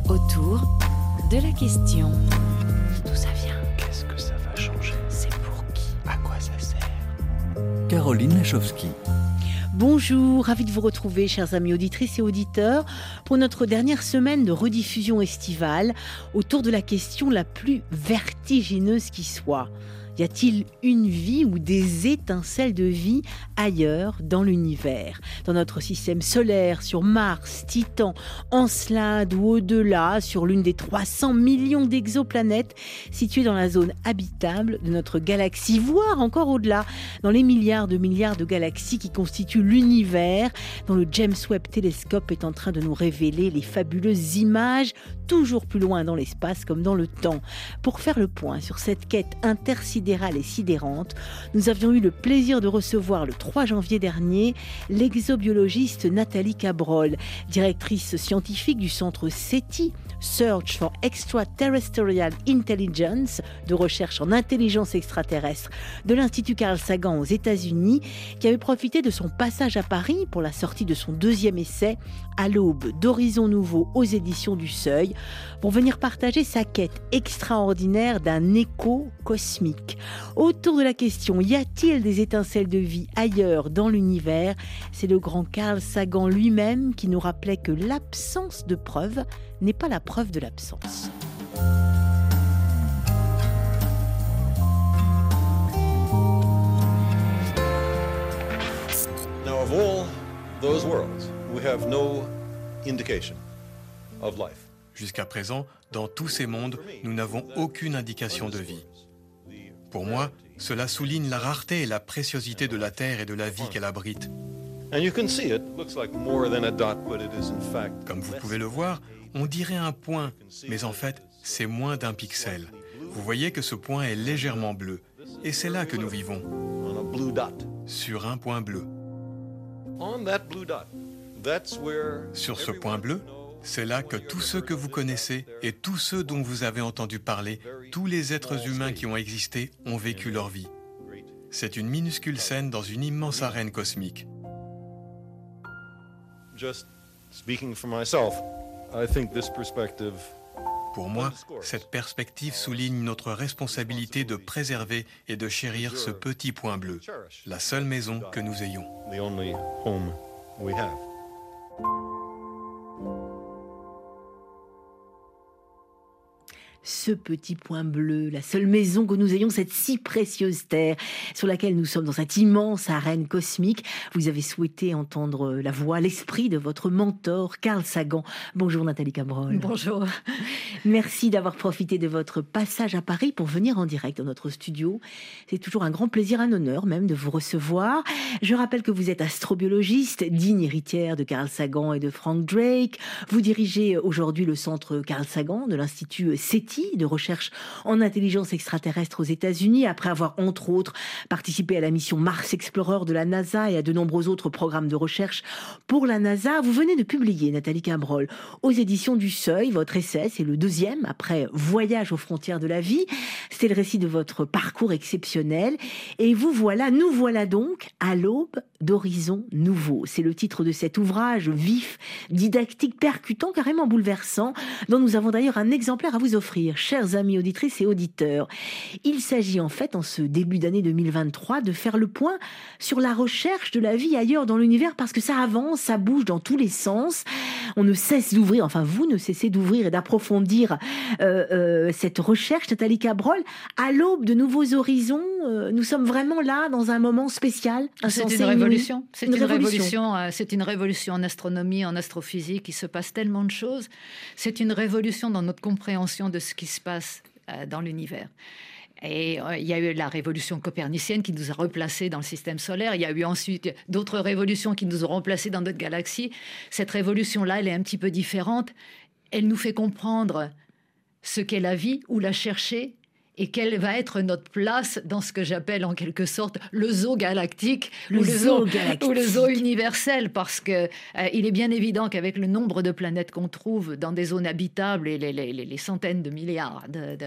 Autour de la question. D'où ça vient? Qu'est-ce que ça va changer? C'est pour qui? À quoi ça sert? Caroline Lachowski. Bonjour, ravi de vous retrouver, chers amis auditrices et auditeurs, pour notre dernière semaine de rediffusion estivale autour de la question la plus vertigineuse qui soit. Y a-t-il une vie ou des étincelles de vie ailleurs dans l'univers, dans notre système solaire, sur Mars, Titan, Encelade ou au-delà, sur l'une des 300 millions d'exoplanètes situées dans la zone habitable de notre galaxie, voire encore au-delà, dans les milliards de galaxies qui constituent l'univers, dont le James Webb Télescope est en train de nous révéler les fabuleuses images, toujours plus loin dans l'espace comme dans le temps. Pour faire le point sur cette quête intersidérale et sidérante, nous avions eu le plaisir de recevoir le 3 janvier dernier l'exobiologiste Nathalie Cabrol, directrice scientifique du centre SETI, Search for Extraterrestrial Intelligence, de recherche en intelligence extraterrestre de l'Institut Carl Sagan aux États-Unis, qui avait profité de son passage à Paris pour la sortie de son deuxième essai À l'aube d'Horizons Nouveaux aux éditions du Seuil, pour venir partager sa quête extraordinaire d'un écho cosmique. Autour de la question, y a-t-il des étincelles de vie ailleurs dans l'univers? C'est le grand Carl Sagan lui-même qui nous rappelait que l'absence de preuves n'est pas la preuve de l'absence. Now, of all those worlds, we have no indication of life. Jusqu'à présent, dans tous ces mondes, nous n'avons aucune indication de vie. Pour moi, cela souligne la rareté et la préciosité de la Terre et de la vie qu'elle abrite. Comme vous pouvez le voir, on dirait un point, mais en fait, c'est moins d'un pixel. Vous voyez que ce point est légèrement bleu, et c'est là que nous vivons, sur un point bleu. Sur ce point bleu, c'est là que tous ceux que vous connaissez et tous ceux dont vous avez entendu parler, tous les êtres humains qui ont existé, ont vécu leur vie. C'est une minuscule scène dans une immense arène cosmique. Pour moi, cette perspective souligne notre responsabilité de préserver et de chérir ce petit point bleu, la seule maison que nous ayons. Ce petit point bleu, la seule maison que nous ayons, cette si précieuse terre sur laquelle nous sommes dans cette immense arène cosmique. Vous avez souhaité entendre la voix, l'esprit de votre mentor, Carl Sagan. Bonjour Nathalie Cabrol. Bonjour. Merci d'avoir profité de votre passage à Paris pour venir en direct dans notre studio. C'est toujours un grand plaisir, un honneur même de vous recevoir. Je rappelle que vous êtes astrobiologiste, digne héritière de Carl Sagan et de Frank Drake. Vous dirigez aujourd'hui le centre Carl Sagan de l'Institut SETI, de recherche en intelligence extraterrestre aux États-Unis, après avoir entre autres participé à la mission Mars Explorer de la NASA et à de nombreux autres programmes de recherche pour la NASA. Vous venez de publier, Nathalie Cabrol, aux éditions du Seuil, votre essai, c'est le deuxième après Voyage aux frontières de la vie. C'est le récit de votre parcours exceptionnel. Et nous voilà donc à l'aube d'Horizons Nouveaux. C'est le titre de cet ouvrage vif, didactique, percutant, carrément bouleversant, dont nous avons d'ailleurs un exemplaire à vous offrir, chers amis auditrices et auditeurs. Il s'agit en fait, en ce début d'année 2023, de faire le point sur la recherche de la vie ailleurs dans l'univers, parce que ça avance, ça bouge dans tous les sens. On ne cesse d'ouvrir, enfin vous ne cessez d'ouvrir et d'approfondir cette recherche, Nathalie Cabrol. À l'aube de nouveaux horizons, nous sommes vraiment là dans un moment spécial. C'est une révolution. C'est une révolution en astronomie, en astrophysique. Il se passe tellement de choses. C'est une révolution dans notre compréhension de ce qui se passe dans l'univers. Et il y a eu la révolution copernicienne qui nous a replacés dans le système solaire. Il y a eu ensuite d'autres révolutions qui nous ont remplacés dans notre galaxie. Cette révolution-là, elle est un petit peu différente. Elle nous fait comprendre ce qu'est la vie, où la chercher, et quelle va être notre place dans ce que j'appelle en quelque sorte le zoo galactique ou le zoo universel, parce que il est bien évident qu'avec le nombre de planètes qu'on trouve dans des zones habitables et les centaines de milliards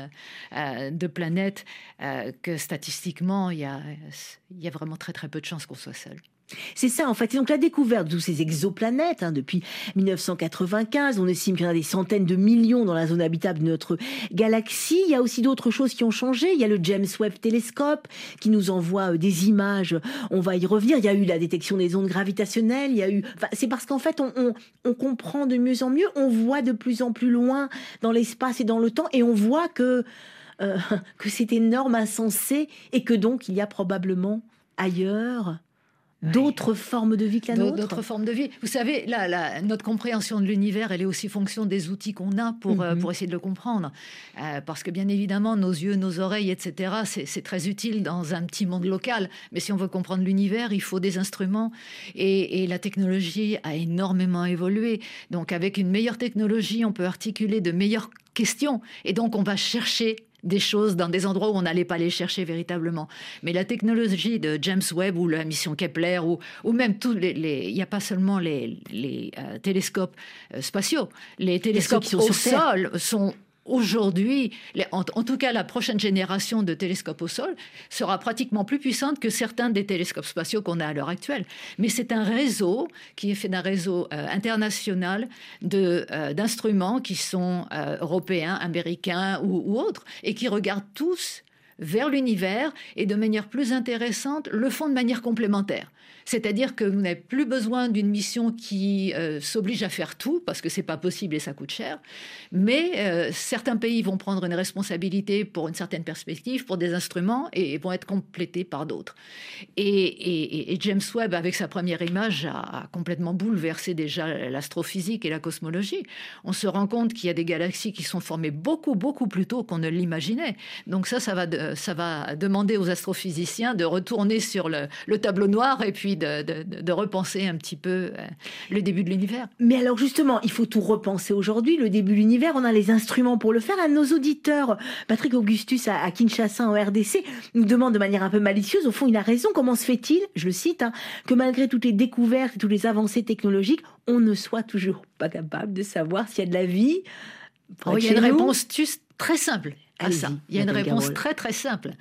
de planètes, que statistiquement il y a vraiment très très peu de chances qu'on soit seul. C'est ça, en fait. Et donc, la découverte de toutes ces exoplanètes, depuis 1995, on estime qu'il y en a des centaines de millions dans la zone habitable de notre galaxie. Il y a aussi d'autres choses qui ont changé. Il y a le James Webb Télescope qui nous envoie des images. On va y revenir. Il y a eu la détection des ondes gravitationnelles. C'est parce qu'en fait, on comprend de mieux en mieux. On voit de plus en plus loin dans l'espace et dans le temps. Et on voit que c'est énorme, insensé, et que donc, il y a probablement ailleurs d'autres formes de vie que la nôtre. D'autres formes de vie. Vous savez, notre compréhension de l'univers, elle est aussi fonction des outils qu'on a pour essayer de le comprendre. Parce que bien évidemment, nos yeux, nos oreilles, etc., c'est très utile dans un petit monde local. Mais si on veut comprendre l'univers, il faut des instruments. Et la technologie a énormément évolué. Donc avec une meilleure technologie, on peut articuler de meilleures questions. Et donc on va chercher des choses dans des endroits où on n'allait pas les chercher véritablement. Mais la technologie de James Webb ou la mission Kepler ou même il n'y a pas seulement les télescopes spatiaux. Les télescopes au sol sont aujourd'hui, en tout cas la prochaine génération de télescopes au sol sera pratiquement plus puissante que certains des télescopes spatiaux qu'on a à l'heure actuelle. Mais c'est un réseau qui est fait d'un réseau international d'instruments qui sont européens, américains ou autres, et qui regardent tous vers l'univers et de manière plus intéressante le font de manière complémentaire. C'est-à-dire que vous n'avez plus besoin d'une mission qui s'oblige à faire tout, parce que ce n'est pas possible et ça coûte cher. Mais certains pays vont prendre une responsabilité pour une certaine perspective, pour des instruments, et vont être complétés par d'autres. Et James Webb, avec sa première image, a complètement bouleversé déjà l'astrophysique et la cosmologie. On se rend compte qu'il y a des galaxies qui sont formées beaucoup, beaucoup plus tôt qu'on ne l'imaginait. Donc ça va demander aux astrophysiciens de retourner sur le tableau noir et puis de repenser un petit peu le début de l'univers. Mais alors justement, il faut tout repenser aujourd'hui, le début de l'univers, on a les instruments pour le faire. À nos auditeurs, Patrick Augustus à Kinshasa en RDC nous demande de manière un peu malicieuse, au fond il a raison, comment se fait-il, je le cite, que malgré toutes les découvertes et toutes les avancées technologiques, on ne soit toujours pas capable de savoir s'il y a de la vie? Il y a une réponse très simple à ça. Il y a une réponse très très simple.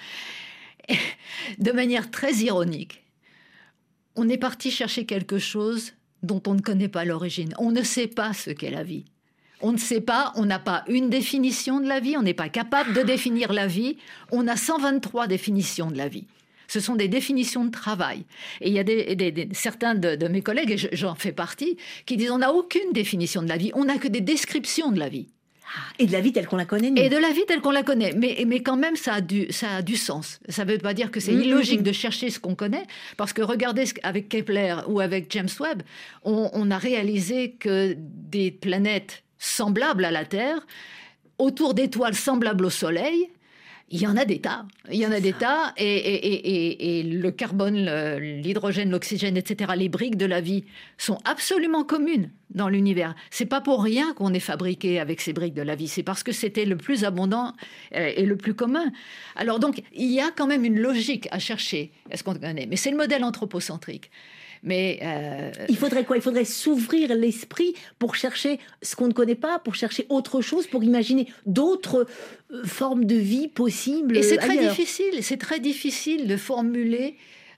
De manière très ironique, on est parti chercher quelque chose dont on ne connaît pas l'origine. On ne sait pas ce qu'est la vie. On ne sait pas, on n'a pas une définition de la vie, on n'est pas capable de définir la vie. On a 123 définitions de la vie. Ce sont des définitions de travail. Et il y a certains de mes collègues, et j'en fais partie, qui disent on n'a aucune définition de la vie, on n'a que des descriptions de la vie. Et de la vie telle qu'on la connaît, nous. Et de la vie telle qu'on la connaît. Mais quand même, ça a du sens. Ça ne veut pas dire que c'est illogique de chercher ce qu'on connaît, parce que regardez, avec Kepler ou avec James Webb, on a réalisé que des planètes semblables à la Terre, autour d'étoiles semblables au Soleil, il y en a des tas. Il y en a des tas. Et le carbone, l'hydrogène, l'oxygène, etc., les briques de la vie sont absolument communes dans l'univers. C'est pas pour rien qu'on est fabriqué avec ces briques de la vie. C'est parce que c'était le plus abondant et le plus commun. Alors donc, il y a quand même une logique à chercher. Est-ce qu'on connaît ? Mais c'est le modèle anthropocentrique. Mais il faudrait quoi ? Il faudrait s'ouvrir l'esprit pour chercher ce qu'on ne connaît pas, pour chercher autre chose, pour imaginer d'autres formes de vie possibles. Et c'est ailleurs. c'est très difficile de formuler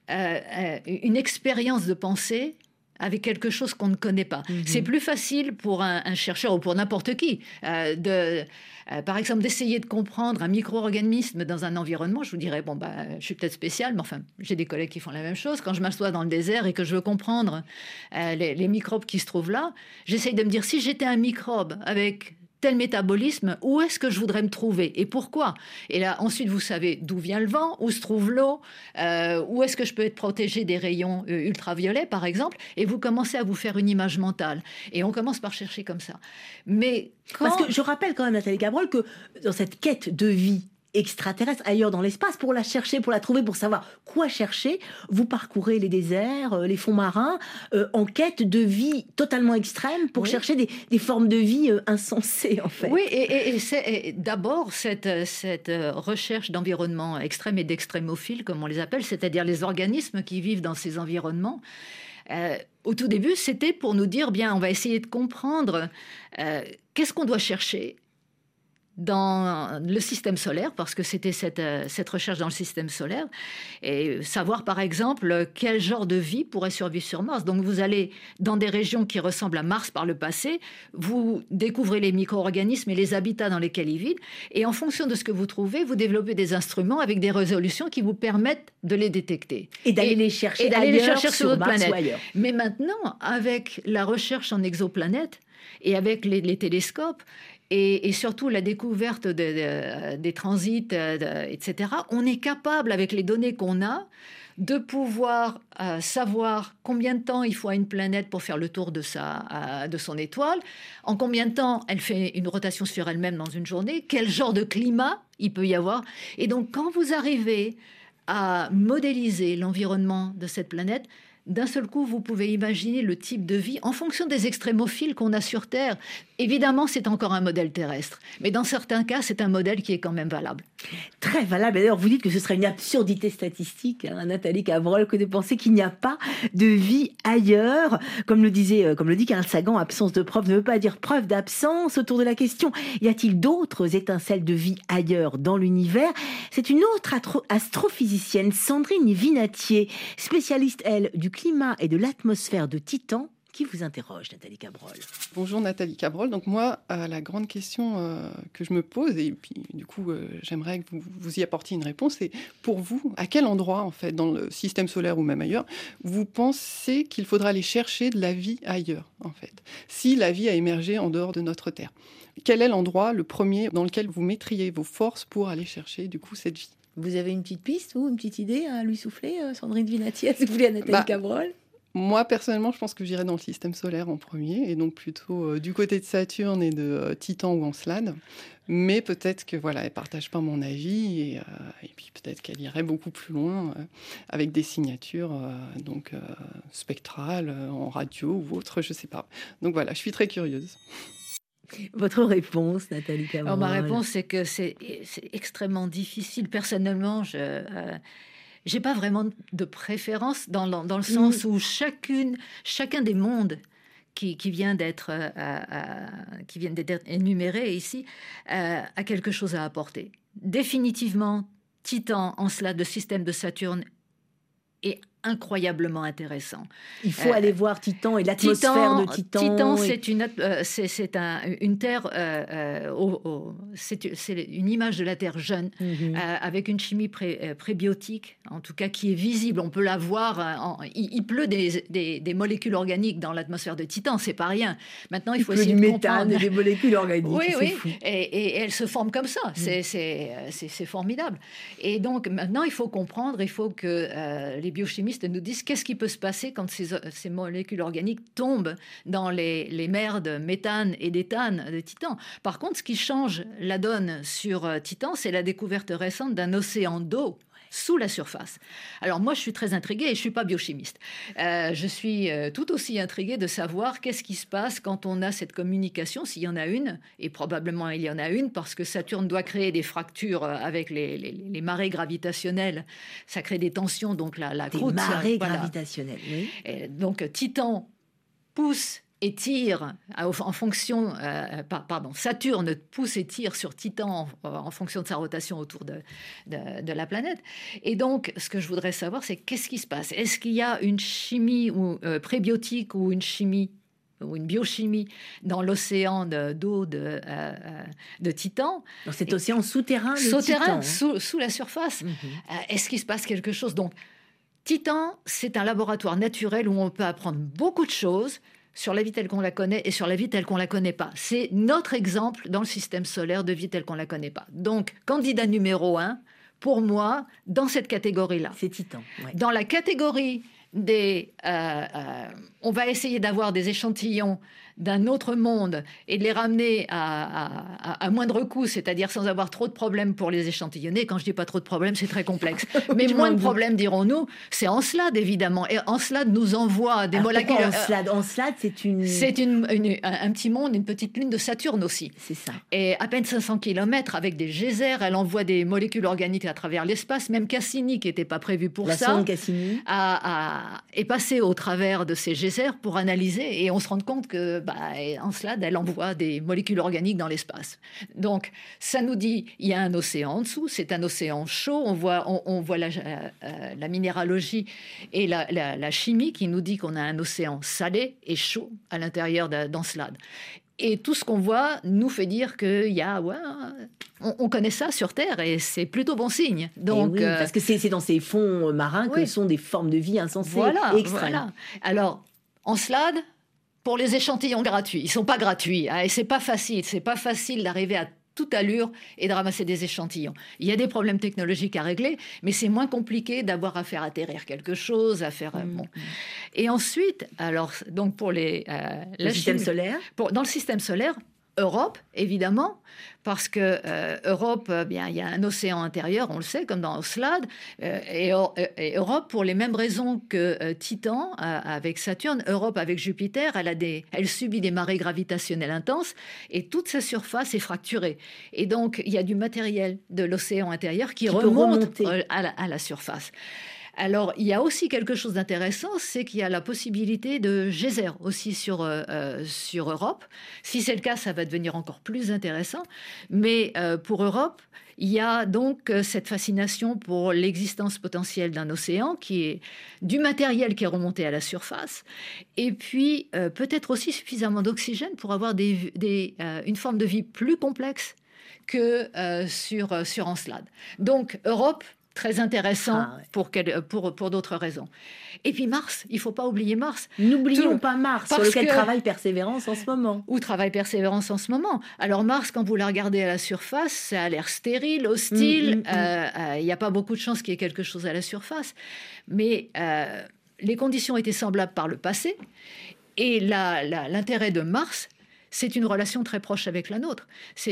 une expérience de pensée avec quelque chose qu'on ne connaît pas. C'est plus facile pour un chercheur ou pour n'importe qui par exemple, d'essayer de comprendre un micro-organisme dans un environnement. Je vous dirais, je suis peut-être spéciale, mais enfin, j'ai des collègues qui font la même chose. Quand je m'assois dans le désert et que je veux comprendre les microbes qui se trouvent là, j'essaye de me dire, si j'étais un microbe avec tel métabolisme, où est-ce que je voudrais me trouver et pourquoi ? Et là, ensuite, vous savez d'où vient le vent, où se trouve l'eau, où est-ce que je peux être protégé des rayons ultraviolets, par exemple, et vous commencez à vous faire une image mentale. Et on commence par chercher comme ça. Mais Parce que je rappelle quand même, Nathalie Cabrol, que dans cette quête de vie extraterrestre, ailleurs dans l'espace, pour la chercher, pour la trouver, pour savoir quoi chercher, vous parcourez les déserts, les fonds marins, en quête de vie totalement extrême, pour chercher des formes de vie insensées, en fait. Oui, et c'est d'abord cette recherche d'environnement extrême et d'extrémophiles, comme on les appelle, c'est-à-dire les organismes qui vivent dans ces environnements. Au tout début, c'était pour nous dire, bien, on va essayer de comprendre qu'est-ce qu'on doit chercher, dans le système solaire, parce que c'était cette recherche dans le système solaire, et savoir par exemple quel genre de vie pourrait survivre sur Mars. Donc vous allez dans des régions qui ressemblent à Mars par le passé, vous découvrez les micro-organismes et les habitats dans lesquels ils vivent, et en fonction de ce que vous trouvez, vous développez des instruments avec des résolutions qui vous permettent de les détecter. Et d'aller les chercher ailleurs, sur d'autres Mars planètes. ou ailleurs. Mais maintenant, avec la recherche en exoplanètes et avec les télescopes, et surtout la découverte des transits, etc., on est capable, avec les données qu'on a, de pouvoir savoir combien de temps il faut à une planète pour faire le tour de son étoile, en combien de temps elle fait une rotation sur elle-même dans une journée, quel genre de climat il peut y avoir. Et donc, quand vous arrivez à modéliser l'environnement de cette planète, d'un seul coup, vous pouvez imaginer le type de vie en fonction des extrémophiles qu'on a sur Terre. Évidemment, c'est encore un modèle terrestre, mais dans certains cas, c'est un modèle qui est quand même valable. Très valable. D'ailleurs, vous dites que ce serait une absurdité statistique, Nathalie Cabrol, que de penser qu'il n'y a pas de vie ailleurs. Comme le dit Carl Sagan, absence de preuve ne veut pas dire preuve d'absence. Autour de la question, y a-t-il d'autres étincelles de vie ailleurs dans l'univers? C'est une autre astrophysicienne, Sandrine Vinatier, spécialiste, elle, du climat et de l'atmosphère de Titan, qui vous interroge, Nathalie Cabrol. Bonjour Nathalie Cabrol. Donc moi, la grande question que je me pose, et puis du coup, j'aimerais que vous y apportiez une réponse, c'est pour vous, à quel endroit, en fait, dans le système solaire ou même ailleurs, vous pensez qu'il faudra aller chercher de la vie ailleurs, en fait, si la vie a émergé en dehors de notre Terre? Quel est l'endroit, le premier, dans lequel vous mettriez vos forces pour aller chercher, du coup, cette vie? Vous avez une petite piste ou une petite idée à lui souffler, Sandrine Vinatier, si vous voulez, à Nathalie Cabrol? Moi, personnellement, je pense que j'irais dans le système solaire en premier, et donc plutôt du côté de Saturne et de Titan ou Encelade. Mais peut-être que elle ne partage pas mon avis, et puis peut-être qu'elle irait beaucoup plus loin avec des signatures spectrales, en radio ou autre, je ne sais pas. Donc voilà, je suis très curieuse. Votre réponse, Nathalie Cabrol? Alors, ma réponse, c'est que c'est extrêmement difficile. Personnellement, j'ai pas vraiment de préférence dans le sens où chacun des mondes qui vient d'être énuméré ici a quelque chose à apporter. Définitivement, Titan, Encelade, le système de Saturne est incroyablement intéressant. Il faut aller voir Titan et l'atmosphère de Titan. Titan, c'est une Terre, c'est une image de la Terre jeune, avec une chimie prébiotique, en tout cas qui est visible. On peut la voir. Il pleut des molécules organiques dans l'atmosphère de Titan, c'est pas rien. Maintenant, il faut essayer de comprendre. Du méthane et des molécules organiques. Oui. Fou. Et elles se forment comme ça. C'est formidable. Et donc, maintenant, il faut comprendre, il faut que les biochimistes nous disent qu'est-ce qui peut se passer quand ces molécules organiques tombent dans les mers de méthane et d'éthane de Titan. Par contre, ce qui change la donne sur Titan, c'est la découverte récente d'un océan d'eau sous la surface. Alors moi, je suis très intriguée et je ne suis pas biochimiste. Je suis tout aussi intriguée de savoir qu'est-ce qui se passe quand on a cette communication, s'il y en a une, et probablement il y en a une, parce que Saturne doit créer des fractures avec les marées gravitationnelles. Ça crée des tensions, donc la croûte... Des marées gravitationnelles, oui. Et donc Titan pousse et tire en fonction... Saturne pousse et tire sur Titan en fonction de sa rotation autour de la planète. Et donc, ce que je voudrais savoir, c'est qu'est-ce qui se passe? Est-ce qu'il y a une chimie prébiotique ou une chimie ou une biochimie dans l'océan d'eau de Titan? Dans cet océan souterrain de Titan, Titan. Sous la surface. Est-ce qu'il se passe quelque chose? Donc, Titan, c'est un laboratoire naturel où on peut apprendre beaucoup de choses sur la vie telle qu'on la connaît et sur la vie telle qu'on la connaît pas. C'est notre exemple dans le système solaire de vie telle qu'on la connaît pas. Donc, candidat numéro 1, pour moi, dans cette catégorie-là. C'est Titan. Ouais. Dans la catégorie des... on va essayer d'avoir des échantillons d'un autre monde et de les ramener à moindre coût, c'est-à-dire sans avoir trop de problèmes pour les échantillonner. Quand je dis pas trop de problèmes, c'est très complexe. Mais moins de problèmes, dirons-nous, c'est Encelade, évidemment. Et Encelade nous envoie des molécules... Encelade, c'est une... C'est un petit monde, une petite lune de Saturne aussi. C'est ça. Et à peine 500 km, avec des geysers, elle envoie des molécules organiques à travers l'espace. Même Cassini, qui n'était pas prévu pour la ça... sonde Cassini. a est passée au travers de ces geysers pour analyser, et on se rend compte que Encelade, elle envoie des molécules organiques dans l'espace. Donc, ça nous dit il y a un océan en dessous, c'est un océan chaud, on voit la minéralogie et la chimie qui nous dit qu'on a un océan salé et chaud à l'intérieur d'Encelade. Et tout ce qu'on voit nous fait dire qu'il y a... on connaît ça sur Terre et c'est plutôt bon signe. Donc, oui, parce que c'est dans ces fonds marins que sont des formes de vie insensées et extrêmes. Voilà. Alors, Encelade, pour les échantillons gratuits, ils ne sont pas gratuits. Et ce n'est pas facile. Ce n'est pas facile d'arriver à toute allure et de ramasser des échantillons. Il y a des problèmes technologiques à régler, mais c'est moins compliqué d'avoir à faire atterrir quelque chose, à faire... bon. Et ensuite, alors, donc pour le système solaire, dans le système solaire, Europe, évidemment, parce que Europe, il y a un océan intérieur, on le sait, comme dans Encelade, et Europe, pour les mêmes raisons que Titan avec Saturne, Europe avec Jupiter, elle subit des marées gravitationnelles intenses, et toute sa surface est fracturée. Et donc, il y a du matériel de l'océan intérieur qui remonte à la surface. Alors, il y a aussi quelque chose d'intéressant, c'est qu'il y a la possibilité de geyser aussi sur Europe. Si c'est le cas, ça va devenir encore plus intéressant. Mais pour Europe, il y a donc cette fascination pour l'existence potentielle d'un océan, qui est du matériel qui est remonté à la surface, et puis peut-être aussi suffisamment d'oxygène pour avoir une forme de vie plus complexe que sur Encelade. Donc, Europe... très intéressant pour d'autres raisons. Et puis Mars, il ne faut pas oublier Mars. N'oublions pas Mars, sur lequel travaille Persévérance en ce moment. Où travaille Persévérance en ce moment. Alors Mars, quand vous la regardez à la surface, ça a l'air stérile, hostile. Il n'y a pas beaucoup de chances qu'il y ait quelque chose à la surface. Mais les conditions étaient semblables par le passé. Et l'intérêt de Mars, c'est une relation très proche avec la nôtre.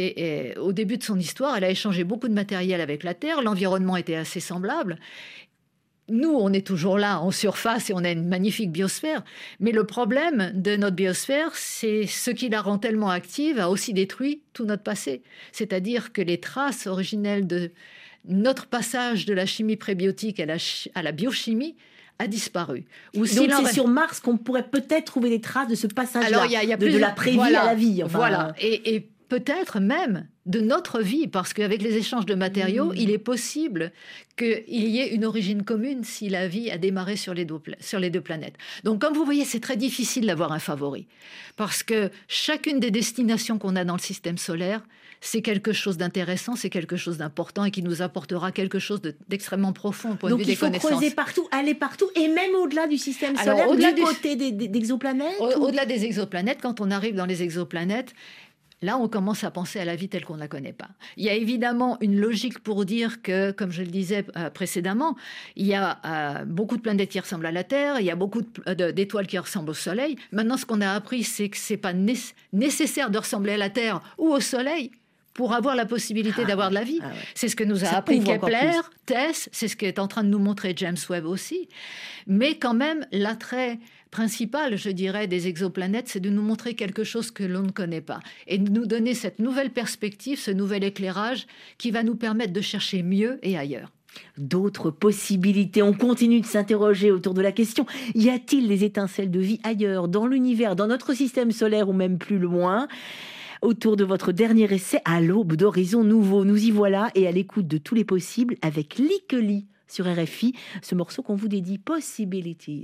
Au début de son histoire, elle a échangé beaucoup de matériel avec la Terre, l'environnement était assez semblable. Nous, on est toujours là, en surface, et on a une magnifique biosphère. Mais le problème de notre biosphère, c'est ce qui la rend tellement active a aussi détruit tout notre passé. C'est-à-dire que les traces originelles de notre passage de la chimie prébiotique à la biochimie a disparu. Donc c'est sur Mars qu'on pourrait peut-être trouver des traces de ce passage-là, de la pré-vie à la vie. Enfin, voilà, et peut-être même de notre vie, parce qu'avec les échanges de matériaux, il est possible qu'il y ait une origine commune si la vie a démarré sur les deux planètes. Donc comme vous voyez, c'est très difficile d'avoir un favori, parce que chacune des destinations qu'on a dans le système solaire, c'est quelque chose d'intéressant, c'est quelque chose d'important et qui nous apportera quelque chose d'extrêmement profond au point de vue des connaissances. Donc il faut creuser partout, aller partout, et même au-delà du système solaire, du côté des exoplanètes. Au-delà des exoplanètes, quand on arrive dans les exoplanètes, là, on commence à penser à la vie telle qu'on ne la connaît pas. Il y a évidemment une logique pour dire que, comme je le disais précédemment, il y a beaucoup de planètes qui ressemblent à la Terre, il y a beaucoup d'étoiles qui ressemblent au Soleil. Maintenant, ce qu'on a appris, c'est que ce n'est pas nécessaire de ressembler à la Terre ou au Soleil pour avoir la possibilité d'avoir de la vie. C'est ce que nous a appris Kepler, TESS, c'est ce qu'est en train de nous montrer James Webb aussi. Mais quand même, l'attrait principal, je dirais, des exoplanètes, c'est de nous montrer quelque chose que l'on ne connaît pas et de nous donner cette nouvelle perspective, ce nouvel éclairage qui va nous permettre de chercher mieux et ailleurs. D'autres possibilités. On continue de s'interroger autour de la question. Y a-t-il des étincelles de vie ailleurs, dans l'univers, dans notre système solaire ou même plus loin ? Autour de votre dernier essai, à l'aube d'horizons nouveaux. Nous y voilà et à l'écoute de tous les possibles avec Likely sur RFI, ce morceau qu'on vous dédie, Possibilities.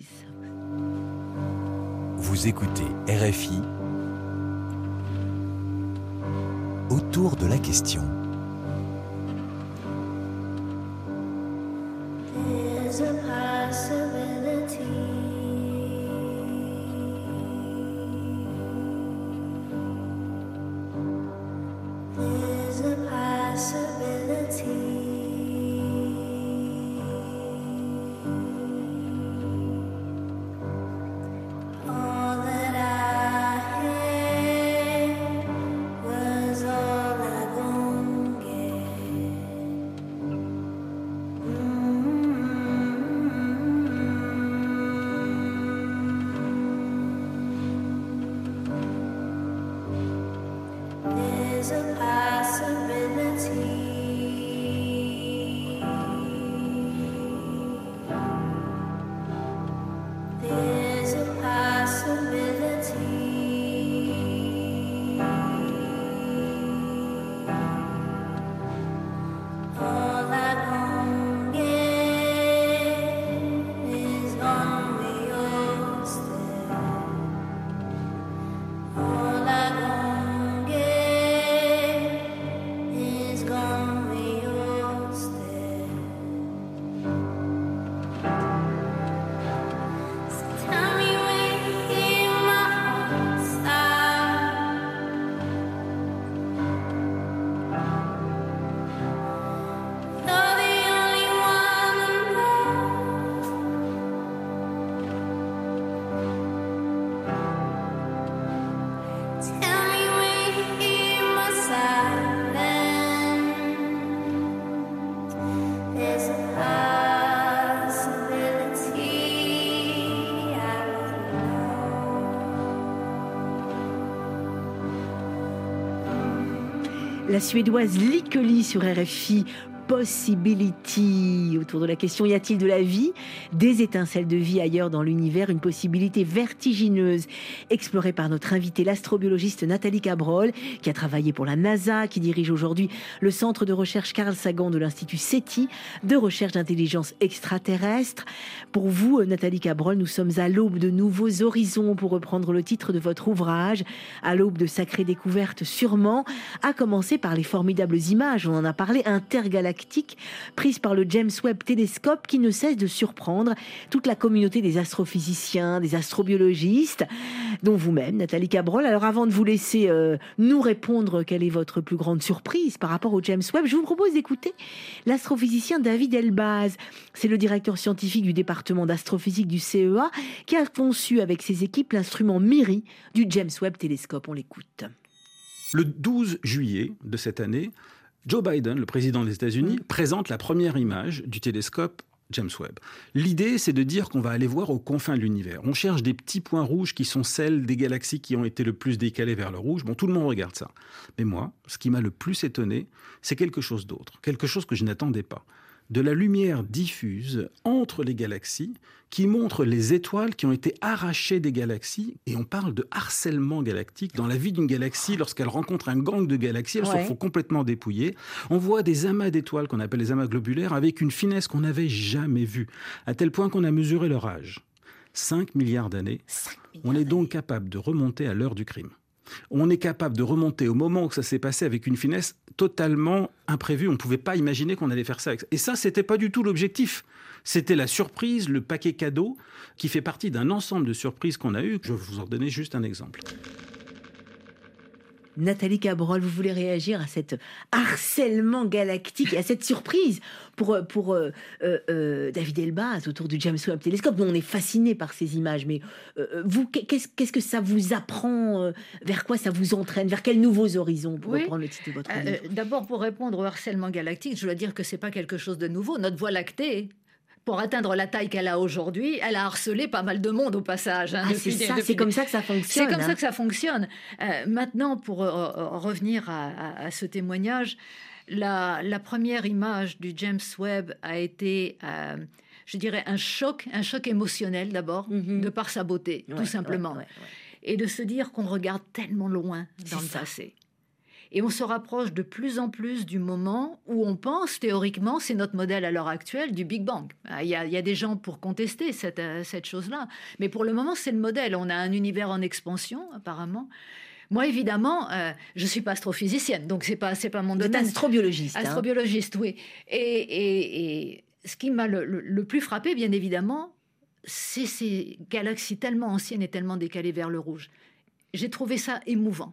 Vous écoutez RFI autour de la question. There's a possibility. There's a possibility. All that I had was all I gon' get. There's a possibility. La Suédoise Likeli sur RFI. Possibility. Autour de la question, y a-t-il de la vie, des étincelles de vie ailleurs dans l'univers, une possibilité vertigineuse explorée par notre invitée, l'astrobiologiste Nathalie Cabrol, qui a travaillé pour la NASA, qui dirige aujourd'hui le centre de recherche Carl Sagan de l'Institut SETI de recherche d'intelligence extraterrestre. Pour vous, Nathalie Cabrol, nous sommes à l'aube de nouveaux horizons, pour reprendre le titre de votre ouvrage, à l'aube de sacrées découvertes sûrement, à commencer par les formidables images, on en a parlé, intergalactiques, prise par le James Webb Télescope, qui ne cesse de surprendre toute la communauté des astrophysiciens, des astrobiologistes, dont vous-même, Nathalie Cabrol. Alors avant de vous laisser nous répondre quelle est votre plus grande surprise par rapport au James Webb, je vous propose d'écouter l'astrophysicien David Elbaz. C'est le directeur scientifique du département d'astrophysique du CEA qui a conçu avec ses équipes l'instrument MIRI du James Webb Télescope. On l'écoute. Le 12 juillet de cette année, Joe Biden, le président des États-Unis, présente la première image du télescope James Webb. L'idée, c'est de dire qu'on va aller voir aux confins de l'univers. On cherche des petits points rouges qui sont celles des galaxies qui ont été le plus décalées vers le rouge. Bon, tout le monde regarde ça. Mais moi, ce qui m'a le plus étonné, c'est quelque chose d'autre. Quelque chose que je n'attendais pas. De la lumière diffuse entre les galaxies qui montre les étoiles qui ont été arrachées des galaxies. Et on parle de harcèlement galactique. Dans la vie d'une galaxie, lorsqu'elle rencontre un gang de galaxies, elles se font complètement dépouiller. On voit des amas d'étoiles qu'on appelle les amas globulaires avec une finesse qu'on n'avait jamais vue, à tel point qu'on a mesuré leur âge. 5 milliards d'années. On est donc capable de remonter à l'heure du crime. On est capable de remonter au moment où ça s'est passé avec une finesse totalement imprévue. On ne pouvait pas imaginer qu'on allait faire ça. Et ça, c'était pas du tout l'objectif. C'était la surprise, le paquet cadeau, qui fait partie d'un ensemble de surprises qu'on a eues. Je vais vous en donner juste un exemple. Nathalie Cabrol, vous voulez réagir à cet harcèlement galactique et à cette surprise pour David Elbaz autour du James Webb Télescope. Nous, on est fascinés par ces images, mais vous, qu'est-ce que ça vous apprend, vers quoi ça vous entraîne, vers quels nouveaux horizons, pour reprendre le titre de votre livre. D'abord, pour répondre au harcèlement galactique, je dois dire que c'est pas quelque chose de nouveau. Notre Voie lactée, pour atteindre la taille qu'elle a aujourd'hui, elle a harcelé pas mal de monde au passage. C'est comme ça que ça fonctionne. C'est comme ça que ça fonctionne. Maintenant, pour revenir à ce témoignage, la première image du James Webb a été, je dirais, un choc émotionnel d'abord, de par sa beauté, tout simplement. Et de se dire qu'on regarde tellement loin dans le passé. Et on se rapproche de plus en plus du moment où on pense, théoriquement, c'est notre modèle à l'heure actuelle, du Big Bang. Il y a des gens pour contester cette chose-là. Mais pour le moment, c'est le modèle. On a un univers en expansion, apparemment. Moi, évidemment, je ne suis pas astrophysicienne, donc c'est pas mon domaine. Vous êtes astrobiologiste. Astrobiologiste, oui. Et ce qui m'a le plus frappé, bien évidemment, c'est ces galaxies tellement anciennes et tellement décalées vers le rouge. J'ai trouvé ça émouvant,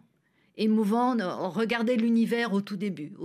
regarder l'univers au tout début,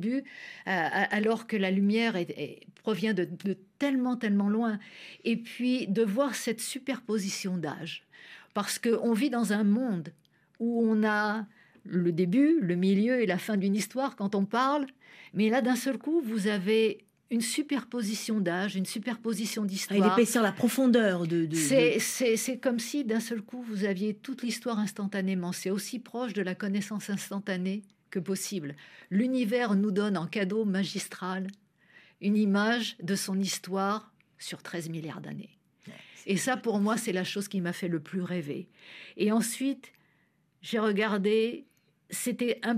alors que la lumière provient de tellement, tellement loin. Et puis de voir cette superposition d'âge. Parce qu'on vit dans un monde où on a le début, le milieu et la fin d'une histoire quand on parle. Mais là, d'un seul coup, vous avez une superposition d'âge, une superposition d'histoire. L'épaisseur, la profondeur C'est comme si d'un seul coup vous aviez toute l'histoire instantanément. C'est aussi proche de la connaissance instantanée que possible. L'univers nous donne en cadeau magistral une image de son histoire sur 13 milliards d'années. Et ça, pour moi, c'est la chose qui m'a fait le plus rêver. Et ensuite, j'ai regardé, c'était un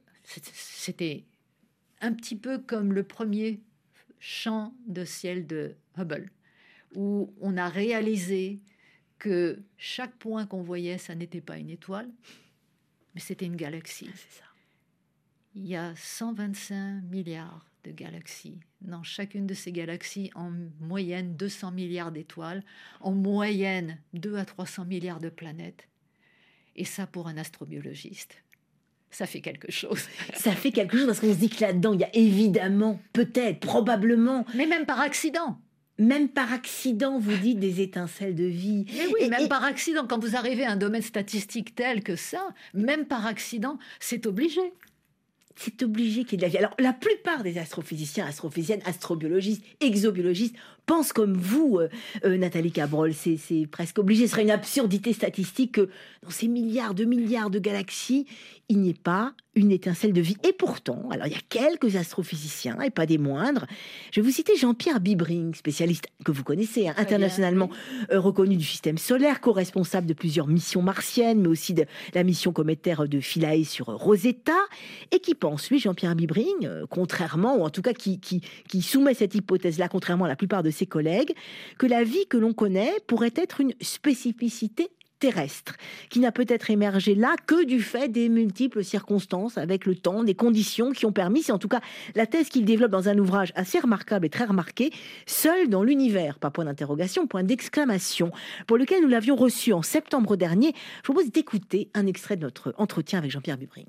petit peu comme le premier champ de ciel de Hubble, où on a réalisé que chaque point qu'on voyait, ça n'était pas une étoile, mais c'était une galaxie. C'est ça. Il y a 125 milliards de galaxies. Dans chacune de ces galaxies, en moyenne, 200 milliards d'étoiles, en moyenne, 2 à 300 milliards de planètes. Et ça, pour un astrobiologiste, ça fait quelque chose. Ça fait quelque chose parce qu'on se dit que là-dedans, il y a évidemment, peut-être, probablement... Mais même par accident. Même par accident, vous dites des étincelles de vie. Mais oui, même par accident. Quand vous arrivez à un domaine statistique tel que ça, même par accident, c'est obligé. C'est obligé qu'il y ait de la vie. Alors, la plupart des astrophysiciens, astrophysiciennes, astrobiologistes, exobiologistes pense comme vous, Nathalie Cabrol. C'est presque obligé. Ce serait une absurdité statistique que dans ces milliards de galaxies, il n'y ait pas une étincelle de vie. Et pourtant, alors il y a quelques astrophysiciens, et pas des moindres. Je vais vous citer Jean-Pierre Bibring, spécialiste que vous connaissez, internationalement reconnu du système solaire, co-responsable de plusieurs missions martiennes, mais aussi de la mission cométaire de Philae sur Rosetta, et qui pense, lui, Jean-Pierre Bibring, contrairement, ou en tout cas qui soumet cette hypothèse-là, contrairement à la plupart de ses collègues, que la vie que l'on connaît pourrait être une spécificité terrestre, qui n'a peut-être émergé là que du fait des multiples circonstances avec le temps, des conditions qui ont permis, c'est en tout cas la thèse qu'il développe dans un ouvrage assez remarquable et très remarqué, Seul dans l'univers, pas point d'interrogation, point d'exclamation, pour lequel nous l'avions reçu en septembre dernier. Je vous propose d'écouter un extrait de notre entretien avec Jean-Pierre Bibring.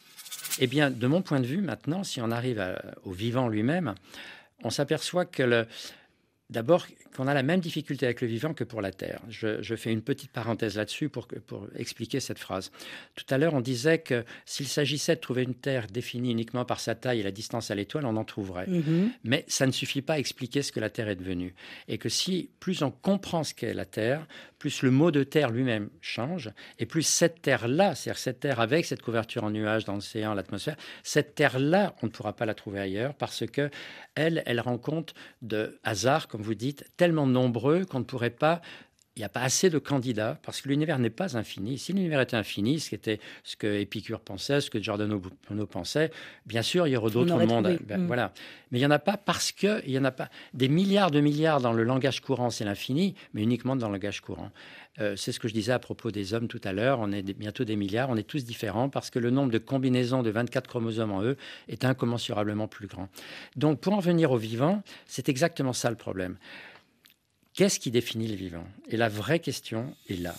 Eh bien, de mon point de vue, maintenant, si on arrive au vivant lui-même, on s'aperçoit que d'abord, qu'on a la même difficulté avec le vivant que pour la Terre. Je fais une petite parenthèse là-dessus pour expliquer cette phrase. Tout à l'heure, on disait que s'il s'agissait de trouver une Terre définie uniquement par sa taille et la distance à l'étoile, on en trouverait. Mais ça ne suffit pas à expliquer ce que la Terre est devenue. Et que plus on comprend ce qu'est la Terre, plus le mot de Terre lui-même change, et plus cette Terre-là, c'est-à-dire cette Terre avec cette couverture en nuages dans l'océan, l'atmosphère, cette Terre-là, on ne pourra pas la trouver ailleurs parce que elle rend compte de hasards, comme vous dites, tellement nombreux qu'on ne pourrait pas... Il n'y a pas assez de candidats parce que l'univers n'est pas infini. Si l'univers était infini, ce que Épicure pensait, ce que Giordano Bruno pensait, bien sûr, il y aurait d'autres mondes. Voilà. Mais il n'y en a pas parce qu'il n'y en a pas des milliards de milliards dans le langage courant, c'est l'infini, mais uniquement dans le langage courant. C'est ce que je disais à propos des hommes tout à l'heure. On est bientôt des milliards, on est tous différents parce que le nombre de combinaisons de 24 chromosomes en eux est incommensurablement plus grand. Donc, pour en venir au vivant, c'est exactement ça le problème. Qu'est-ce qui définit le vivant ? Et la vraie question est là.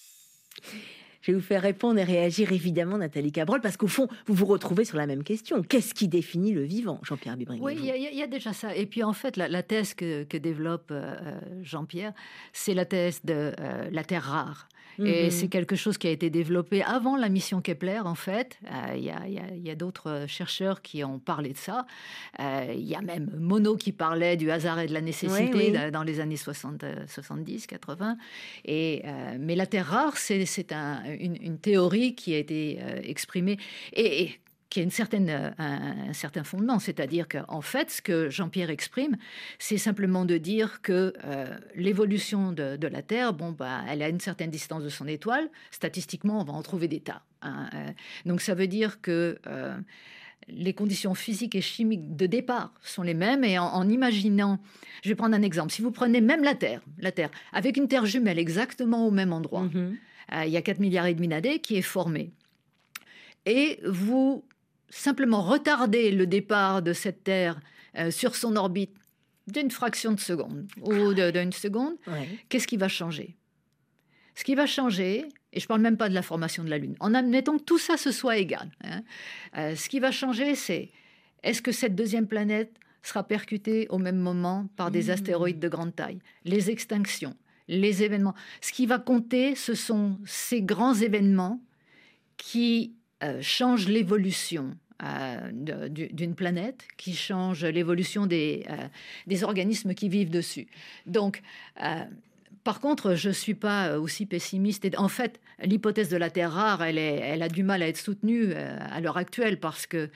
Je vais vous faire répondre et réagir évidemment, Nathalie Cabrol, parce qu'au fond, vous vous retrouvez sur la même question. Qu'est-ce qui définit le vivant, Jean-Pierre Bibring ? Oui, il y a déjà ça. Et puis en fait, la thèse que développe Jean-Pierre, c'est la thèse de la Terre rare. Et c'est quelque chose qui a été développé avant la mission Kepler, en fait. Il y a d'autres chercheurs qui ont parlé de ça. Il y a même Monod qui parlait du hasard et de la nécessité dans les années 70, 80. Mais la Terre rare, c'est une théorie qui a été exprimée et qui a un certain fondement. C'est-à-dire qu'en fait, ce que Jean-Pierre exprime, c'est simplement de dire que l'évolution de la Terre, elle a une certaine distance de son étoile. Statistiquement, on va en trouver des tas. Donc ça veut dire que les conditions physiques et chimiques de départ sont les mêmes. Et en imaginant, je vais prendre un exemple. Si vous prenez même la Terre, avec une Terre jumelle exactement au même endroit, il y a 4,5 milliards d'années qui est formée. Et vous simplement retardez le départ de cette Terre sur son orbite d'une fraction de seconde ou d'une seconde, qu'est-ce qui va changer ? Ce qui va changer, et je ne parle même pas de la formation de la Lune, en admettant que tout ça se soit égal, ce qui va changer, c'est est-ce que cette deuxième planète sera percutée au même moment par des astéroïdes de grande taille ? Les extinctions, les événements. Ce qui va compter, ce sont ces grands événements qui changent l'évolution d'une planète, qui change l'évolution des organismes qui vivent dessus. Donc, par contre, je ne suis pas aussi pessimiste. Et en fait, l'hypothèse de la Terre rare, elle a du mal à être soutenue à l'heure actuelle parce que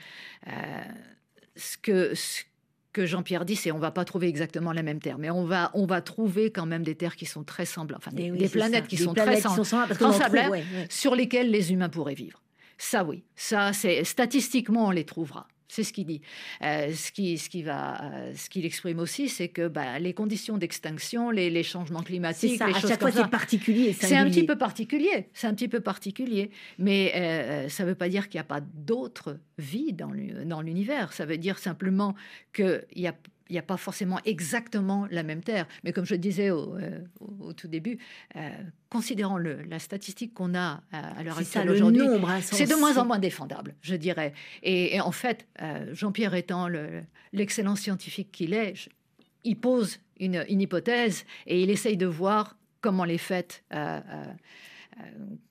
ce que Jean-Pierre dit, c'est on ne va pas trouver exactement la même Terre, mais on va trouver quand même des terres qui sont très semblables, enfin des planètes qui sont très semblables, sur lesquelles les humains pourraient vivre. Ça, oui. Ça, c'est statistiquement, on les trouvera. C'est ce qu'il dit. Ce qu'il exprime aussi, c'est que les conditions d'extinction, les changements climatiques, ça, les choses comme ça, c'est particulier. C'est un petit peu particulier. C'est un petit peu particulier. Mais ça ne veut pas dire qu'il n'y a pas d'autres vies dans l'univers. Ça veut dire simplement qu'il n'y a pas forcément exactement la même Terre. Mais comme je le disais au tout début, considérant la statistique qu'on a à l'heure actuelle aujourd'hui, c'est de moins en moins défendable, je dirais. Et en fait, Jean-Pierre étant l'excellent scientifique qu'il est, il pose une hypothèse et il essaye de voir comment les faits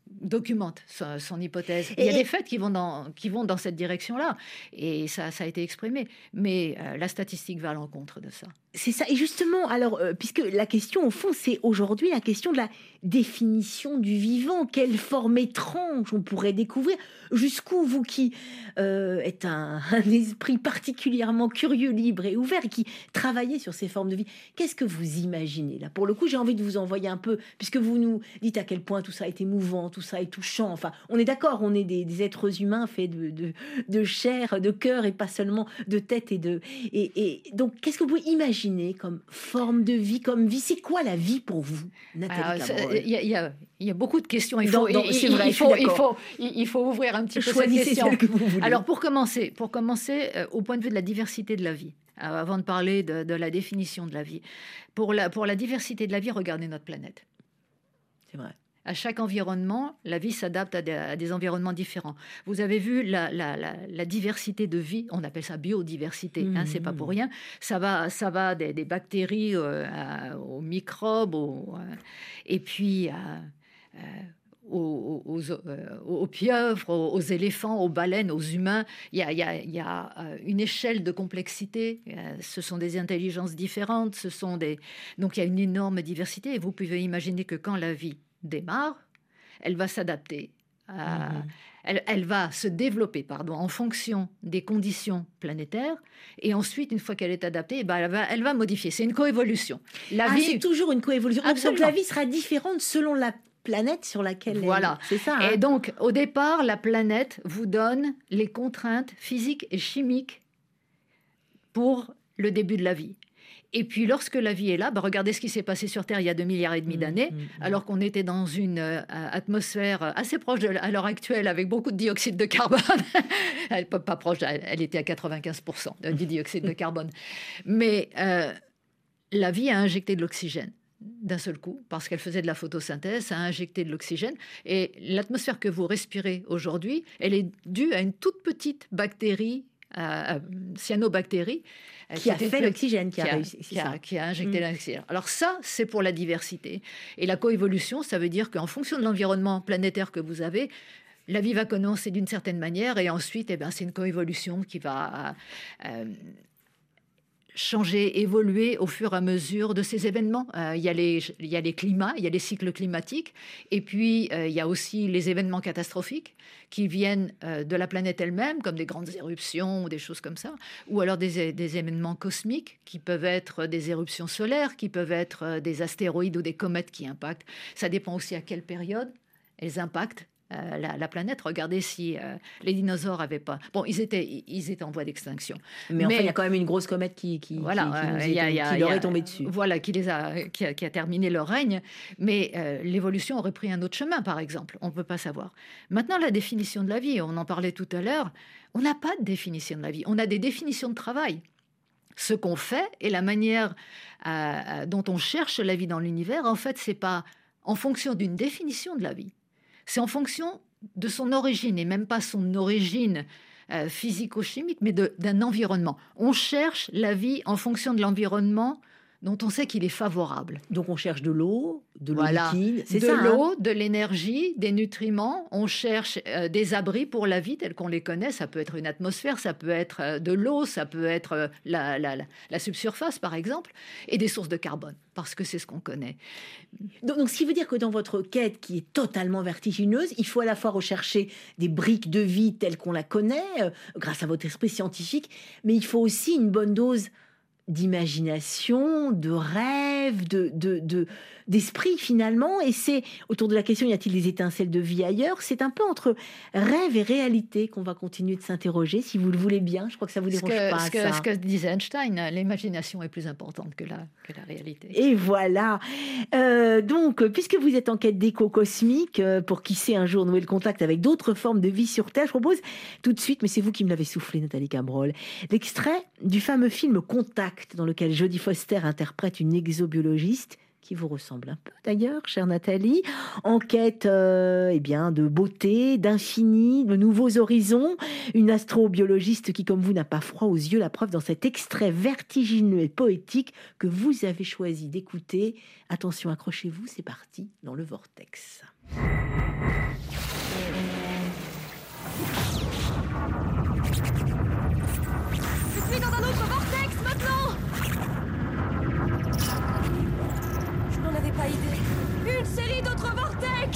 documente son hypothèse. Il y a des faits qui vont dans cette direction-là, et ça a été exprimé. Mais la statistique va à l'encontre de ça. C'est ça. Et justement, alors, puisque la question, au fond, c'est aujourd'hui la question de la définition du vivant. Quelle forme étrange on pourrait découvrir? Jusqu'où, vous qui êtes un esprit particulièrement curieux, libre et ouvert, et qui travaillez sur ces formes de vie, qu'est-ce que vous imaginez là? Pour le coup, j'ai envie de vous envoyer un peu, puisque vous nous dites à quel point tout ça est émouvant, tout ça est touchant. Enfin, on est d'accord, on est des êtres humains faits de chair, de cœur, et pas seulement de tête et donc, qu'est-ce que vous pouvez imaginer comme forme de vie, comme vie? C'est quoi la vie pour vous, Nathalie Cabrol? Il y a beaucoup de questions. Il faut ouvrir un petit peu cette question. Que vous voulez. Alors, pour commencer, au point de vue de la diversité de la vie, avant de parler de la définition de la vie, pour la diversité de la vie, regardez notre planète. C'est vrai. À chaque environnement, la vie s'adapte à des environnements différents. Vous avez vu la diversité de vie, on appelle ça biodiversité, c'est pas pour rien. Ça va des bactéries aux microbes, et puis aux pieuvres, aux éléphants, aux baleines, aux humains. Il y a une échelle de complexité. Ce sont des intelligences différentes. Donc il y a une énorme diversité. Et vous pouvez imaginer que quand la vie démarre, elle va s'adapter. Elle va se développer en fonction des conditions planétaires, et ensuite, une fois qu'elle est adaptée, elle va modifier. C'est une coévolution. C'est toujours une coévolution. Donc la vie sera différente selon la planète sur laquelle c'est ça. Et donc, au départ, la planète vous donne les contraintes physiques et chimiques pour le début de la vie. Et puis, lorsque la vie est là, regardez ce qui s'est passé sur Terre il y a 2,5 milliards d'années, alors qu'on était dans une atmosphère assez proche à l'heure actuelle, avec beaucoup de dioxyde de carbone. Pas proche, elle était à 95% du dioxyde de carbone. Mais la vie a injecté de l'oxygène d'un seul coup, parce qu'elle faisait de la photosynthèse, ça a injecté de l'oxygène. Et l'atmosphère que vous respirez aujourd'hui, elle est due à une toute petite bactérie, cyanobactérie, qui a fait l'oxygène, qui a injecté l'oxygène. Alors ça, c'est pour la diversité. Et la coévolution, ça veut dire qu'en fonction de l'environnement planétaire que vous avez, la vie va commencer d'une certaine manière, et ensuite, c'est une coévolution qui va changer, évoluer au fur et à mesure de ces événements. Il y a les climats, il y a les cycles climatiques, et puis il y a aussi les événements catastrophiques qui viennent de la planète elle-même, comme des grandes éruptions ou des choses comme ça, ou alors des événements cosmiques qui peuvent être des éruptions solaires, qui peuvent être des astéroïdes ou des comètes qui impactent. Ça dépend aussi à quelle période elles impactent la planète. Regardez si les dinosaures avaient pas... Bon, ils étaient en voie d'extinction. Mais enfin, il y a quand même une grosse comète qui leur est tombée dessus. Voilà, qui a terminé leur règne. Mais l'évolution aurait pris un autre chemin, par exemple. On ne peut pas savoir. Maintenant, la définition de la vie, on en parlait tout à l'heure. On n'a pas de définition de la vie. On a des définitions de travail. Ce qu'on fait et la manière dont on cherche la vie dans l'univers, en fait, c'est pas en fonction d'une définition de la vie. C'est en fonction de son origine, et même pas son origine physico-chimique, mais d'un environnement. On cherche la vie en fonction de l'environnement dont on sait qu'il est favorable. Donc on cherche de l'eau, de l'eau liquide, c'est ça, l'eau, de l'énergie, des nutriments. On cherche des abris pour la vie tels qu'on les connaît. Ça peut être une atmosphère, ça peut être de l'eau, ça peut être la subsurface, par exemple, et des sources de carbone, parce que c'est ce qu'on connaît. Donc, ce qui veut dire que dans votre quête, qui est totalement vertigineuse, il faut à la fois rechercher des briques de vie telles qu'on la connaît, grâce à votre esprit scientifique, mais il faut aussi une bonne dose d'imagination, de rêve, d'esprit finalement. Et c'est autour de la question, y a-t-il des étincelles de vie ailleurs? C'est un peu entre rêve et réalité qu'on va continuer de s'interroger, si vous le voulez bien. Je crois que ça vous dérange pas, ça. Ce que disait Einstein, l'imagination est plus importante que la réalité. Et voilà. Donc, puisque vous êtes en quête d'écho cosmique, pour qui sait un jour nouer le contact avec d'autres formes de vie sur Terre, je propose tout de suite, mais c'est vous qui me l'avez soufflé, Nathalie Cabrol, l'extrait du fameux film Contact, dans lequel Jodie Foster interprète une exobiologiste qui vous ressemble un peu d'ailleurs, chère Nathalie, en quête de beauté, d'infini, de nouveaux horizons, une astrobiologiste qui, comme vous, n'a pas froid aux yeux, la preuve dans cet extrait vertigineux et poétique que vous avez choisi d'écouter. Attention, accrochez-vous, c'est parti dans le vortex. Je suis dans un autre vortex maintenant. Je n'en avais pas idée. Une série d'autres vortex.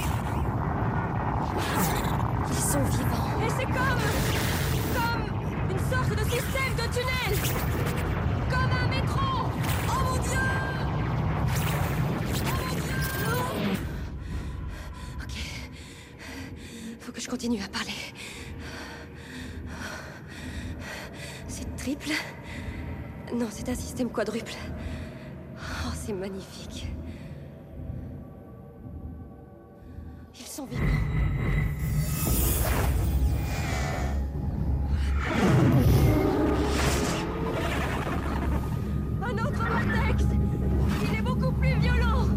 Ils sont vivants. Et c'est comme une sorte de système de tunnel. Comme un métro. Oh mon Dieu. Ok. Faut que je continue à parler. C'est triple? Non, c'est un système quadruple. Oh, c'est magnifique. Ils sont vivants. Un autre vortex. Il est beaucoup plus violent.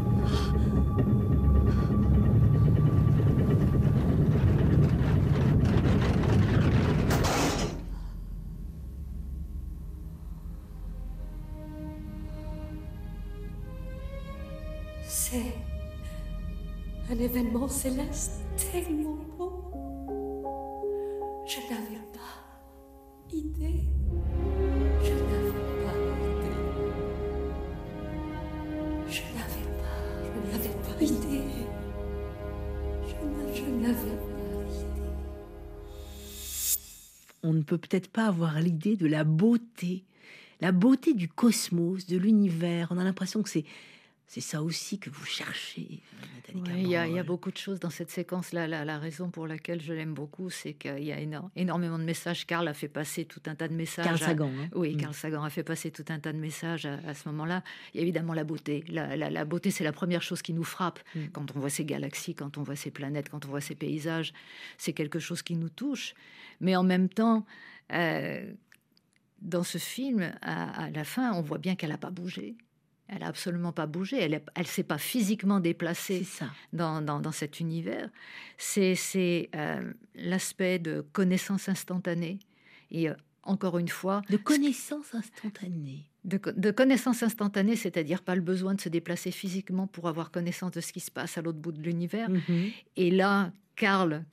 C'est un événement céleste tellement beau. Je n'avais pas idée. Je n'avais pas idée. Je n'avais pas idée. Je n'avais pas idée. On ne peut peut-être pas avoir l'idée de la beauté du cosmos, de l'univers. On a l'impression que c'est ça aussi que vous cherchez, Nathalie Cabrol. Il y a beaucoup de choses dans cette séquence-là. La raison pour laquelle je l'aime beaucoup, c'est qu'il y a énormément de messages. Karl a fait passer tout un tas de messages. Carl Sagan. Oui, Carl Sagan a fait passer tout un tas de messages à ce moment-là. Il y a évidemment la beauté. La beauté, c'est la première chose qui nous frappe. Quand on voit ces galaxies, quand on voit ces planètes, quand on voit ces paysages, c'est quelque chose qui nous touche. Mais en même temps, dans ce film, à la fin, on voit bien qu'elle n'a pas bougé. Elle n'a absolument pas bougé. Elle ne s'est pas physiquement déplacée dans cet univers. C'est l'aspect de connaissance instantanée. Et encore une fois... De connaissance instantanée. De connaissance instantanée, c'est-à-dire pas le besoin de se déplacer physiquement pour avoir connaissance de ce qui se passe à l'autre bout de l'univers. Et là, Karl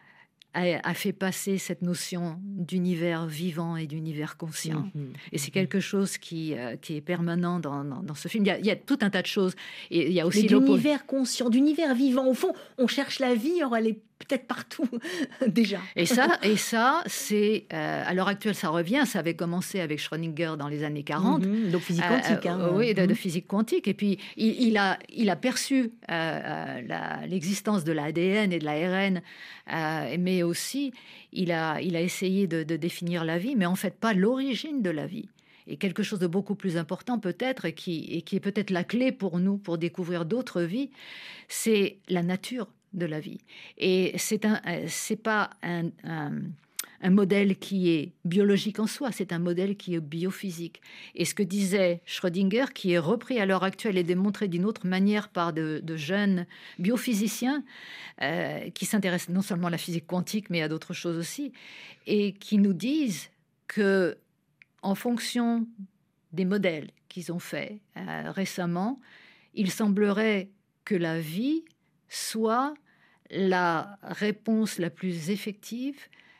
a fait passer cette notion d'univers vivant et d'univers conscient. Et c'est quelque chose qui est permanent dans ce film. Il y a tout un tas de choses. Et il y a aussi d'univers conscient, d'univers vivant. Au fond, on cherche la vie, or elle est peut-être partout déjà. Et ça, c'est à l'heure actuelle, ça revient. Ça avait commencé avec Schrödinger dans les années 40. Donc physique quantique. Oui, de physique quantique. Et puis il a perçu l'existence de l'ADN et de l'ARN, mais aussi il a essayé de définir la vie, mais en fait pas l'origine de la vie. Et quelque chose de beaucoup plus important peut-être, et qui est peut-être la clé pour nous pour découvrir d'autres vies, c'est la nature de la vie. Et c'est pas un modèle qui est biologique en soi, c'est un modèle qui est biophysique. Et ce que disait Schrödinger, qui est repris à l'heure actuelle et démontré d'une autre manière par de jeunes biophysiciens qui s'intéressent non seulement à la physique quantique, mais à d'autres choses aussi, et qui nous disent que en fonction des modèles qu'ils ont faits récemment, il semblerait que la vie soit la réponse la plus effective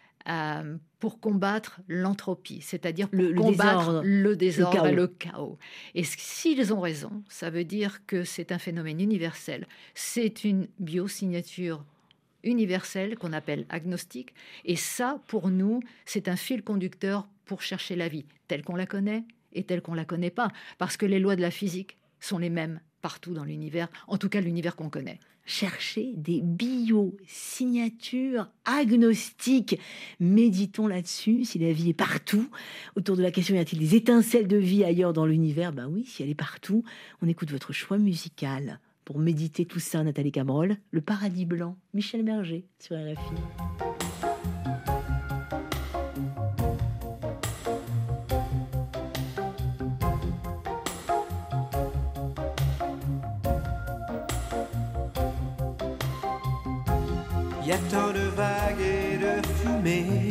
pour combattre l'entropie, c'est-à-dire pour combattre le désordre et le chaos. Et s'ils ont raison, ça veut dire que c'est un phénomène universel. C'est une biosignature universelle qu'on appelle agnostique. Et ça, pour nous, c'est un fil conducteur pour chercher la vie, telle qu'on la connaît et telle qu'on la connaît pas. Parce que les lois de la physique sont les mêmes partout dans l'univers, en tout cas l'univers qu'on connaît. Chercher des biosignatures agnostiques. Méditons là-dessus, si la vie est partout. Autour de la question, y a-t-il des étincelles de vie ailleurs dans l'univers? Ben oui, si elle est partout. On écoute votre choix musical pour méditer tout ça, Nathalie Cabrol. Le Paradis blanc, Michel Berger sur RFI. Y a tant de vagues et de fumée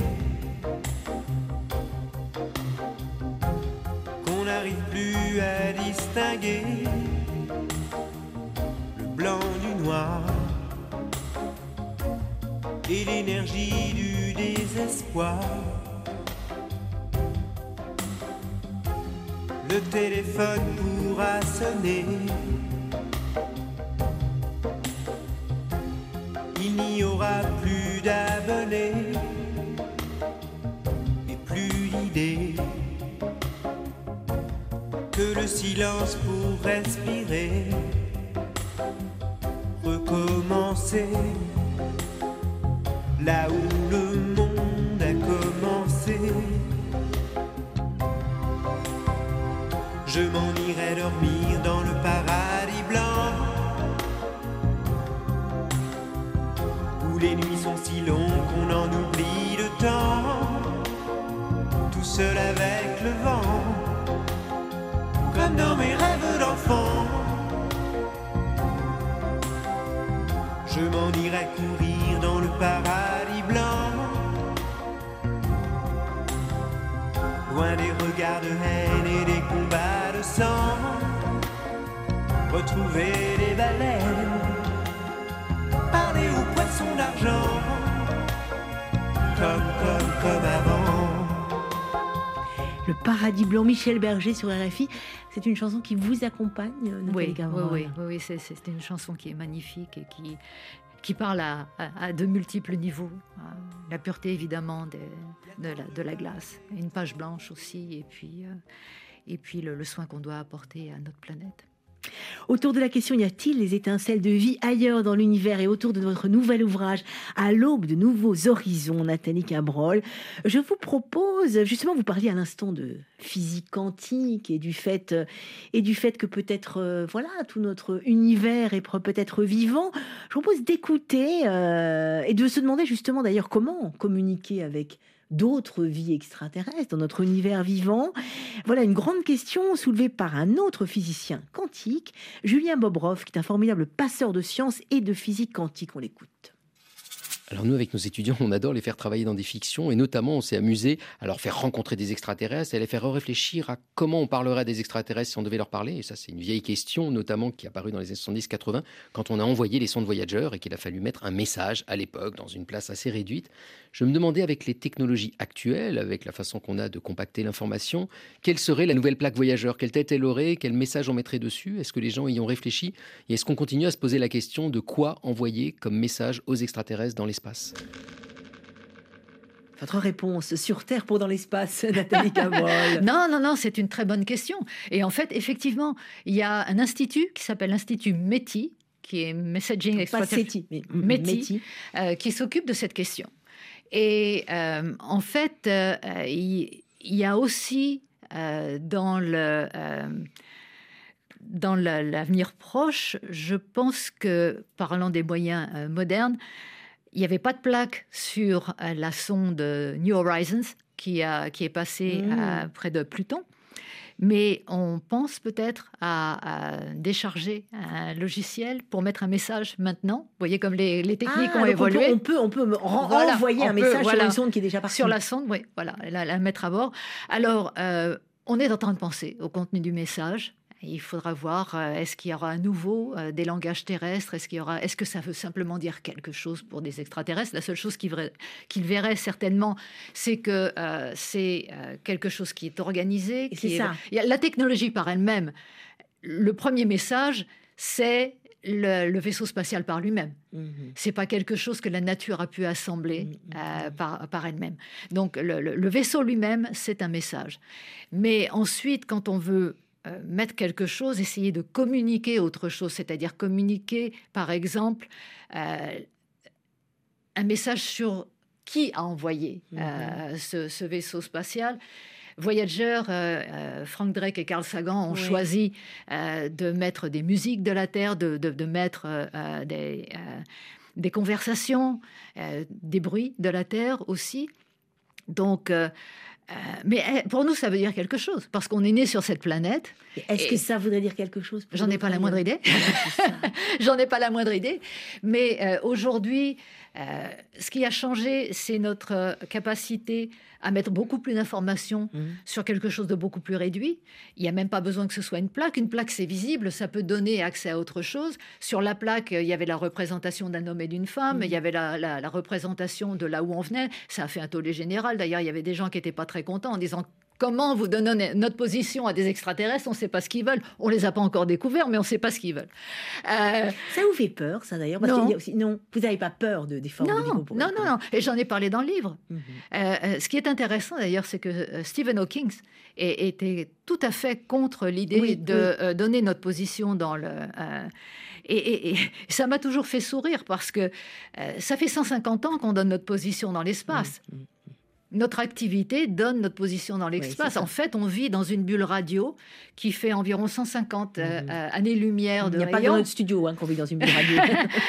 qu'on n'arrive plus à distinguer le blanc du noir. l'énergie du désespoir. Le téléphone pourra sonner. Il n'y aura plus d'abonnés et plus d'idées que le silence pour respirer. Recommencer là où le monde a commencé. Je m'en irai dormir dans le paradis blanc, où les nuits sont si longues qu'on en oublie le temps, tout seul avec le vent, comme dans mes rêves d'enfant. Je m'en irai courir dans le paradis blanc, loin des regards de haine et des combats de sang. Retrouver les baleines, parler aux poissons d'argent, comme avant. Le paradis blanc, Michel Berger sur RFI. C'est une chanson qui vous accompagne, Nathalie Cabrol. Oui, c'est une chanson qui est magnifique et qui parle à de multiples niveaux. La pureté, évidemment, de la glace. Une page blanche aussi, et puis le soin qu'on doit apporter à notre planète. Autour de la question, y a-t-il les étincelles de vie ailleurs dans l'univers? Et autour de votre nouvel ouvrage, À l'aube de nouveaux horizons, Nathalie Cabrol, je vous propose, justement, vous parliez à l'instant de physique quantique et du fait que peut-être, tout notre univers est peut-être vivant. Je vous propose d'écouter et de se demander justement d'ailleurs comment communiquer avec d'autres vies extraterrestres dans notre univers vivant. Voilà une grande question soulevée par un autre physicien quantique, Julien Bobroff, qui est un formidable passeur de sciences et de physique quantique. On l'écoute. Alors nous, avec nos étudiants, on adore les faire travailler dans des fictions et notamment on s'est amusé à leur faire rencontrer des extraterrestres et à les faire réfléchir à comment on parlerait des extraterrestres si on devait leur parler. Et ça, c'est une vieille question, notamment qui est apparue dans les années 70-80 quand on a envoyé les sondes Voyager et qu'il a fallu mettre un message à l'époque dans une place assez réduite. Je me demandais, avec les technologies actuelles, avec la façon qu'on a de compacter l'information, quelle serait la nouvelle plaque Voyager? Quelle tête elle aurait? Quel message on mettrait dessus? Est-ce que les gens y ont réfléchi? Et est-ce qu'on continue à se poser la question de quoi envoyer comme message aux extraterrestres dans l'espace? Votre réponse sur Terre pour dans l'espace, Nathalie Cabrol. Non, c'est une très bonne question. Et en fait, effectivement, il y a un institut qui s'appelle l'Institut METI, qui est Messaging Extraterrestrial, METI, qui s'occupe de cette question. Et en fait, il y a aussi dans l'avenir proche, je pense que, parlant des moyens modernes, il n'y avait pas de plaque sur la sonde New Horizons qui est passée près de Pluton. Mais on pense peut-être à décharger un logiciel pour mettre un message maintenant. Vous voyez comme les techniques ont évolué. On peut envoyer un message sur une sonde qui est déjà partie. Sur la sonde, oui, voilà, la mettre à bord. Alors, on est en train de penser au contenu du message. Il faudra voir, est-ce qu'il y aura à nouveau des langages terrestres? Est-ce que ça veut simplement dire quelque chose pour des extraterrestres? La seule chose qu'ils verraient certainement, c'est que c'est quelque chose qui est organisé. La technologie par elle-même, le premier message, c'est le vaisseau spatial par lui-même. C'est pas quelque chose que la nature a pu assembler par elle-même. Donc le vaisseau lui-même, c'est un message. Mais ensuite, quand on veut mettre quelque chose, essayer de communiquer autre chose, c'est-à-dire communiquer, par exemple, un message sur qui a envoyé ce vaisseau spatial. Voyager, Frank Drake et Carl Sagan ont choisi de mettre des musiques de la Terre, de mettre des conversations, des bruits de la Terre aussi. Donc, mais pour nous, ça veut dire quelque chose, parce qu'on est né sur cette planète. Est-ce que ça voudrait dire quelque chose? J'en ai pas la moindre idée. J'en ai pas la moindre idée. Mais aujourd'hui, Ce qui a changé, c'est notre capacité à mettre beaucoup plus d'informations sur quelque chose de beaucoup plus réduit. Il n'y a même pas besoin que ce soit une plaque. Une plaque, c'est visible, ça peut donner accès à autre chose. Sur la plaque, il y avait la représentation d'un homme et d'une femme, il y avait la représentation de là où on venait. Ça a fait un tollé général. D'ailleurs, il y avait des gens qui n'étaient pas très contents en disant... Comment vous donnez notre position à des extraterrestres? On ne sait pas ce qu'ils veulent. On ne les a pas encore découverts, mais on ne sait pas ce qu'ils veulent. Ça vous fait peur, ça, d'ailleurs? Non, vous n'avez pas peur des formes de vie corporelles? Non. Et j'en ai parlé dans le livre. Ce qui est intéressant, d'ailleurs, c'est que Stephen Hawking était tout à fait contre l'idée de donner notre position dans le... Et ça m'a toujours fait sourire parce que ça fait 150 ans qu'on donne notre position dans l'espace. Notre activité donne notre position dans l'espace. En fait, on vit dans une bulle radio qui fait environ 150 années-lumière de rayon. Il n'y a pas dans notre studio qu'on vit dans une bulle radio.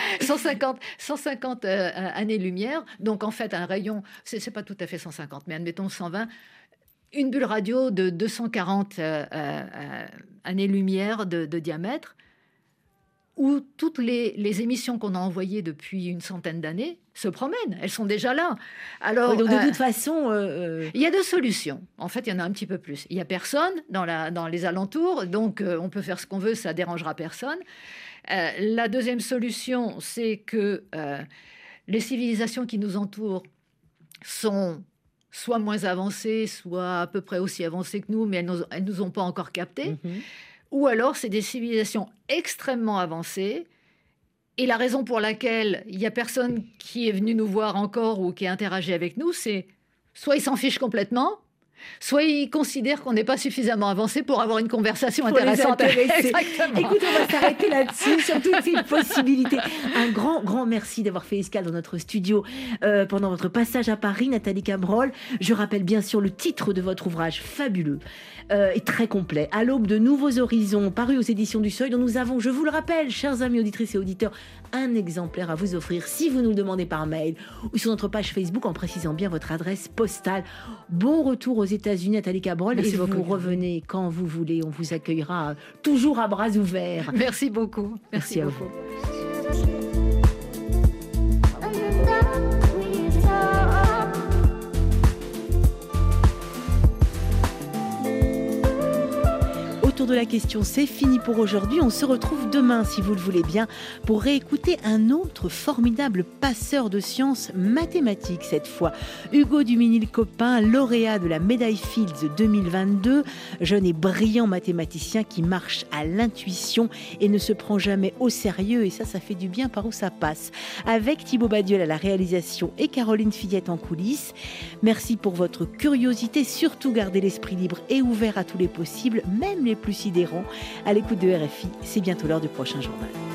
150 années-lumière. Donc, en fait, un rayon, c'est pas tout à fait 150, mais admettons 120. Une bulle radio de 240 années-lumière de diamètre, où toutes les émissions qu'on a envoyées depuis une centaine d'années se promènent. Elles sont déjà là. Alors, donc de toute façon... Il y a deux solutions. En fait, il y en a un petit peu plus. Il n'y a personne dans les alentours, donc on peut faire ce qu'on veut, ça ne dérangera personne. La deuxième solution, c'est que les civilisations qui nous entourent sont soit moins avancées, soit à peu près aussi avancées que nous, mais elles nous ont pas encore captés. Ou alors, c'est des civilisations extrêmement avancées. Et la raison pour laquelle il n'y a personne qui est venu nous voir encore ou qui a interagi avec nous, c'est soit ils s'en fichent complètement, soit ils considèrent qu'on n'est pas suffisamment avancé pour avoir une conversation intéressante. Écoute, on va s'arrêter là-dessus, sur toutes ces possibilités. Un grand merci d'avoir fait escale dans notre studio pendant votre passage à Paris, Nathalie Cabrol. Je rappelle bien sûr le titre de votre ouvrage fabuleux et très complet, À l'aube de nouveaux horizons, paru aux éditions du Seuil, dont nous avons, je vous le rappelle, chers amis auditrices et auditeurs, un exemplaire à vous offrir si vous nous le demandez par mail ou sur notre page Facebook en précisant bien votre adresse postale. Bon retour aux États-Unis, Nathalie Cabrol. Merci beaucoup. Vous revenez quand vous voulez. On vous accueillera toujours à bras ouverts. Merci beaucoup. Merci beaucoup. Vous. Autour de la question, c'est fini pour aujourd'hui. On se retrouve demain, si vous le voulez bien, pour réécouter un autre formidable passeur de sciences mathématiques cette fois. Hugo Duminil-Copin, lauréat de la médaille Fields 2022, jeune et brillant mathématicien qui marche à l'intuition et ne se prend jamais au sérieux. Et ça fait du bien par où ça passe. Avec Thibaut Badiol à la réalisation et Caroline Fillette en coulisses. Merci pour votre curiosité. Surtout gardez l'esprit libre et ouvert à tous les possibles, même les plus sidérants. À l'écoute de RFI, c'est bientôt l'heure du prochain journal.